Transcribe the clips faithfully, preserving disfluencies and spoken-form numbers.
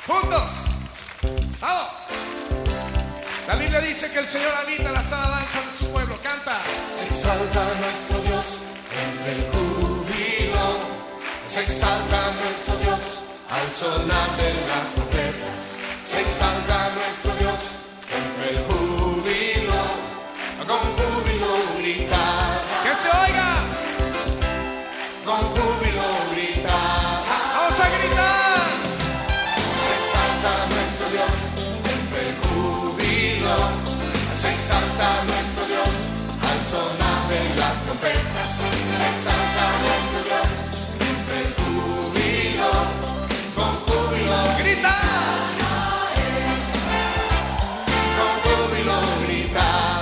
Juntos. Vamos. La Biblia dice que el Señor habita la sana danza de su pueblo. Canta. Se exalta nuestro Dios entre el júbilo. Se exalta nuestro Dios al sonar de las trompetas. Se exalta nuestro Dios entre el júbilo. Con júbilo gritar. Que se oiga. Con júbilo gritar. Vamos a gritar. Se exalta nuestro Dios entre el júbilo. Se exalta nuestro Dios al sonar de las trompetas. Se exalta nuestro Dios entre el júbilo. Con júbilo Grita. Con júbilo gritar.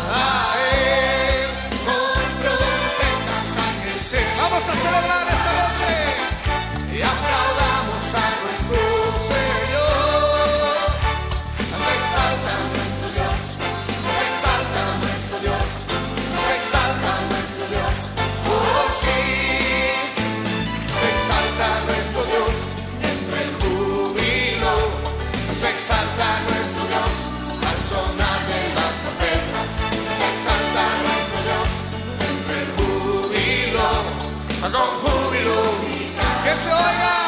Con trompetas sangre se. Vamos a celebrar esta noche. Y aplaudamos a nuestro Señor. Se exalta nuestro Dios, se exalta nuestro Dios, se exalta nuestro Dios. Oh sí, se exalta nuestro Dios entre el júbilo. Se exalta nuestro Dios al sonar de las trompetas. Se exalta nuestro Dios entre el júbilo. Con júbilo. Que se oiga.